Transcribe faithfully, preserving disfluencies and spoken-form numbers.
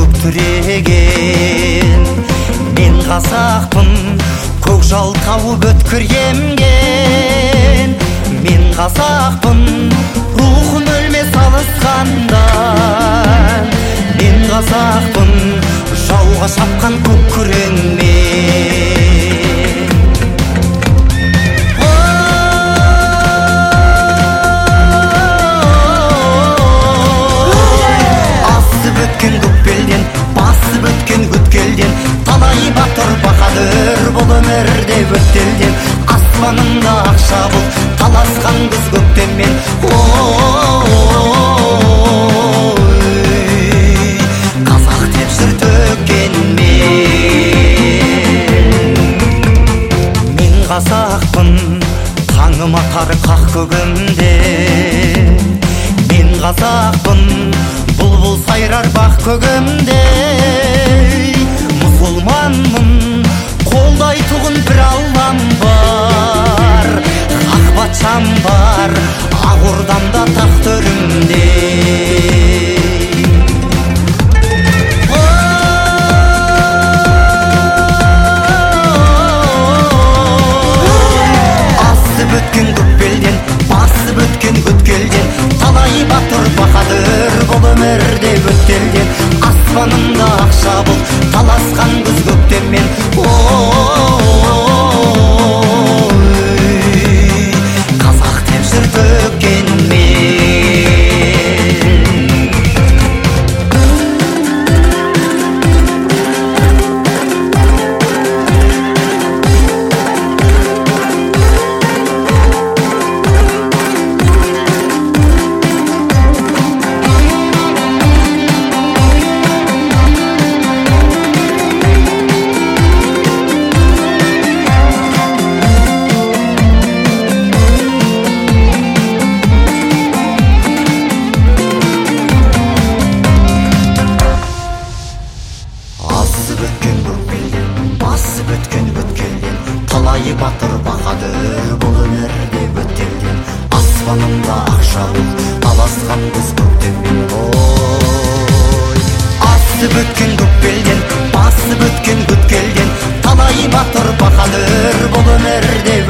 көктіреген. Мен қазақпын, көкжал тауып өткір емген. Мен қазақпын, рухым өлмес алысқанда. Мен қазақпын, жауға шапқан көк күреңмен. Асып өткен көк белден, басып өткен өткелден, талай батыр баһадүр бұл өмірде өткелден. Аспанымда ақша бұлт, таласқан күз көктеммен. Қазақ деп жыр төккен мен. Мен қазақпын, таңым атар қақ көгімде. Мен қазақпын, бұлбұл сайрар бақ көгімде. Мұсылманмын, қолдайтұғын бір аллам бар. Ақ патшам бар, ақ ордамда тақ төрімде. Асып өткен көк белден, басып өткен өткелден, талай батыр баһадүр бұл өмірде өткелден. Аспанымда ақша бұлт, таласқан күз көктеммен. Қазақ деп жыр төккен мен. Асып өткен көк белден, басып өткен өткелден, талай батыр баһадүр бұл өмірде өткелден. Аспанымда ақша бұлт, таласқан күз көктеммен. Асып өткен көк белден, басып өткен өткелден, талай батыр баһадүр бұл өмірде